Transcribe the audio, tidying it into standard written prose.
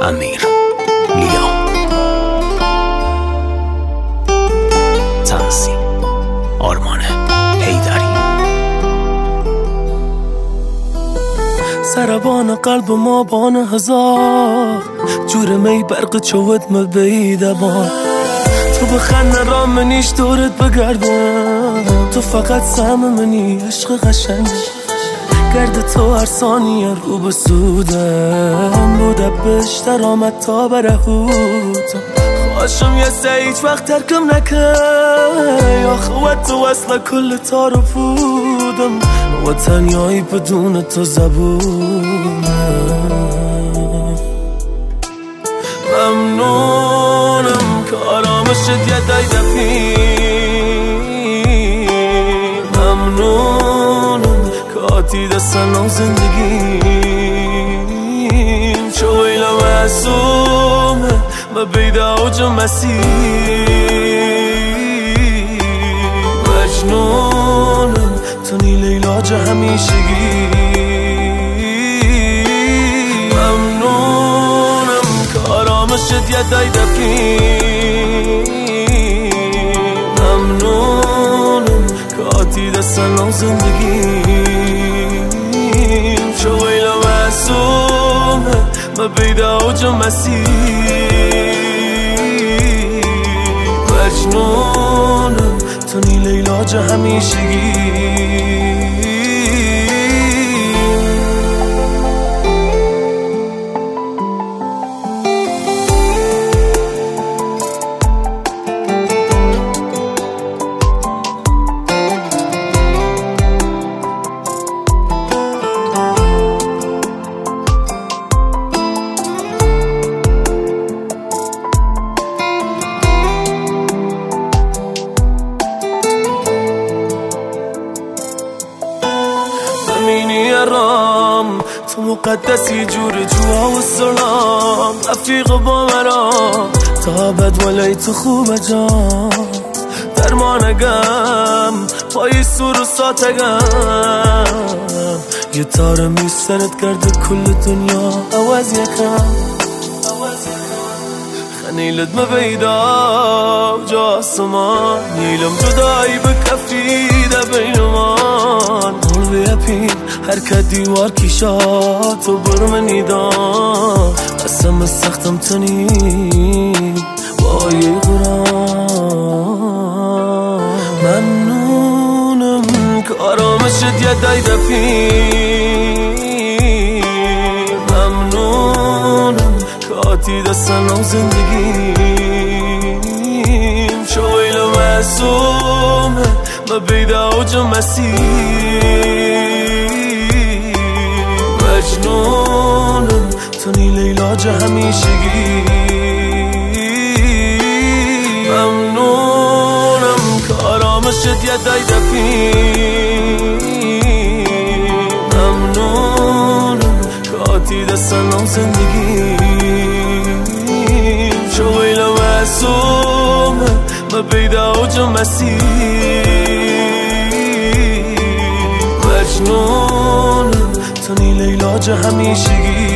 امیر لیا، تنظیم آرمان حیدری. سربان قلب ما بان هزار جور می برق چوت مبیده بان. تو بخند را منیش دورت بگردم، تو فقط سهم منی عشق قشنگ. گرد تو هر ثانیه رو به سودم، بوده بشتر آمد تا برهودم. خواشم یه هیچ وقت ترکم نکن، یا خوات تو اصلا کل تارو بودم و تنیایی بدون تو زبونم. ممنونم که آرامشت یه دفی، ممنونم که آتی دستن و زندگیم. شویل معصومه ما بیده اوج مسیح. مجنونم تو نیل علاج همیشگی. ممنونم که آرامشت یه دفی، ممنونم که آتی دستن و زندگیم. شویل معصومه ما بیده اوج مسیح. مجنونم تو نیل علاج همیشگی. تو مقدسی جور جوا و سلام، رفیق با مرا تا بد ولی تو خوب جان. درمانگم پای سور و ساتگم، یه تار میسترد کرده کل دنیا عوض یکم. خنیلت مبیدا جا آسمان، نیلم جدایی به کفیده بینمان. قلبی اپین حرکت دیوار کشات و برمنیدان. قسم سختم تنی با یه قرآن. ممنونم که آرامشت یه دفی، ممنونم که آتی دستن و زندگیم. شویل معصومه ما بیده اوج مسیح. مجنونم تو نیل علاج همیشگی. ممنونم که آرامشت یه دفی، ممنونم که آتی دستن و زندگیم. شویل معصومه ما بیده اوج مسیح. مجنونم تو نیل علاج همیشگی.